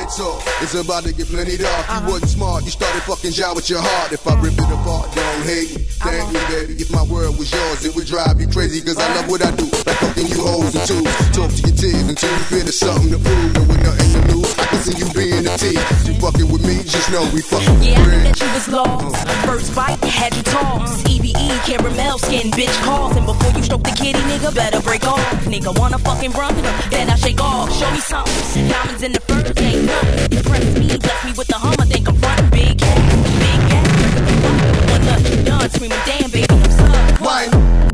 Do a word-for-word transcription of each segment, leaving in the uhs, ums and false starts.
Lights off, it's about to get plenty dark. You wasn't smart, you started fucking job with your heart. If I rip it apart, don't hate me. Thank me, baby. If my world was yours, it would drive you crazy. Cause I love what I do, like fucking you hoes and twos. Talk to your tears until you feel there's something to prove. And with nothing to lose, I can see you being a tease. You fucking with me, just know we fucking Yeah, I knew friends. that you was lost. First bite, had you toss. E V E, caramel skin, bitch calls. And before you stroke the kitty, nigga, better break off. Nigga wanna fucking run, then I shake off. Show me something. Diamonds in the furs, ain't nothing. Impress me, bless me with the hummer, think I'm frontin'. Big cat, big cat. One look, you done, screaming, damn, baby, I'm sucked. Wine.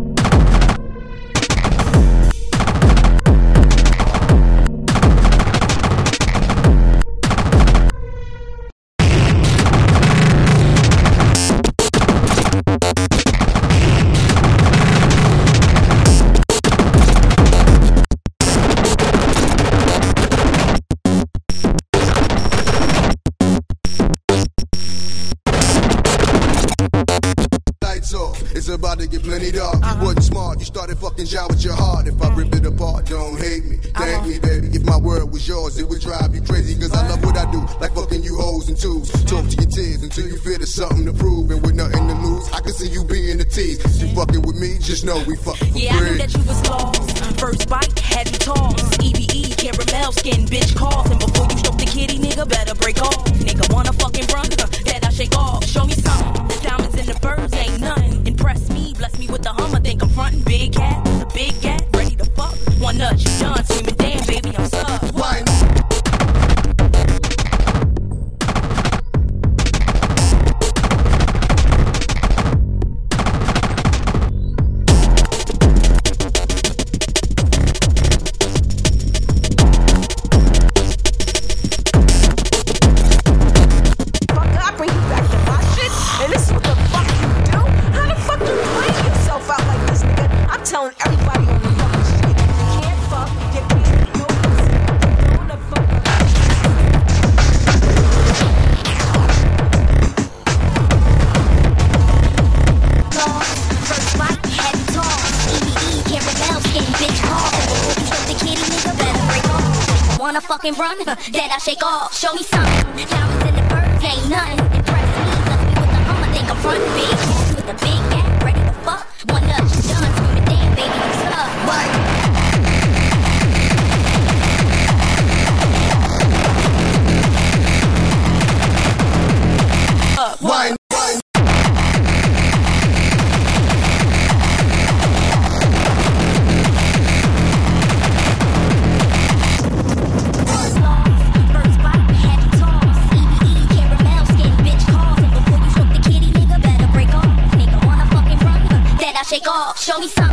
It's about to get plenty dark. Uh-huh. You wasn't smart, you started fucking job with your heart. If I rip it apart, don't hate me. Thank uh-huh. me, baby. If my world was yours, it would drive you crazy. Cause I love what I do, like fucking you hoes and twos. Talk to your tears until you feel there's something to prove. And with nothing to lose, I can see you being a tease. You fucking with me, just know we fucking Yeah, I knew that you was lost. First bite, had you toss. E V E, caramel skin, bitch calls. And before you stroke the kitty, nigga, better break off. Nigga wanna fucking run, then I shake off. Show me something. Diamonds in the birds, ain't nothing. Impress me, bless me with the hummer, think I'm frontin'. Big cat, a big cat, ready to fuck. One nut, you done, screaming, damn, baby, I'm sucked. Wine. Telling everybody on the fucking street, you can't fuck, you can't, you're doing the fuck up. First bite, had you toss. E V E, caramel skin, bitch calls. And before you stroke the kitty, nigga, better break off. Wanna fucking run, then I shake off. Show me something. Diamonds in the birds, ain't nothing. Impress me, bless me with the hummer, think I'm frontin'. Big cat with a big cat, ready to fuck. One nut, you done, screaming, damn, baby, I'm stuck. Wine. Wine. Wine. First bite, had you toss. E V E, caramel skin, bitch calls. And before you stroke the kitty, nigga, better break off. Nigga wanna fucking run, then I shake off. Show me something.